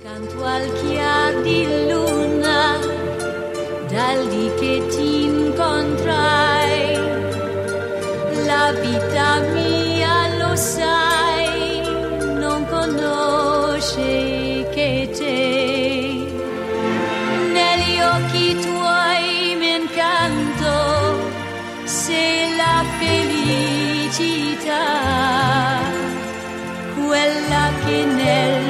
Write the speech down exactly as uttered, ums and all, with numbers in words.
Canto al chiar di luna, dal dì che ti incontrai, la vita mia lo sai, non conosce che te. Negli occhi tuoi mi incanto, sei la felicità, quella che nel